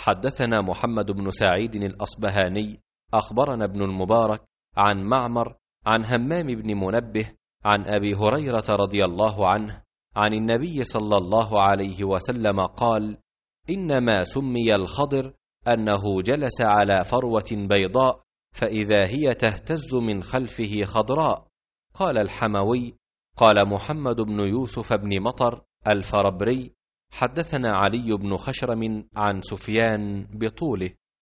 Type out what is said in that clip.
حدثنا محمد بن سعيد الأصبهاني أخبرنا ابن المبارك عن معمر عن همام بن منبه عن أبي هريرة رضي الله عنه عن النبي صلى الله عليه وسلم قال: إنما سمي الخضر أنه جلس على فروة بيضاء فإذا هي تهتز من خلفه خضراء. قال الحموي: قال محمد بن يوسف بن مطر الفربري: حدثنا علي بن خشرم عن سفيان بطوله.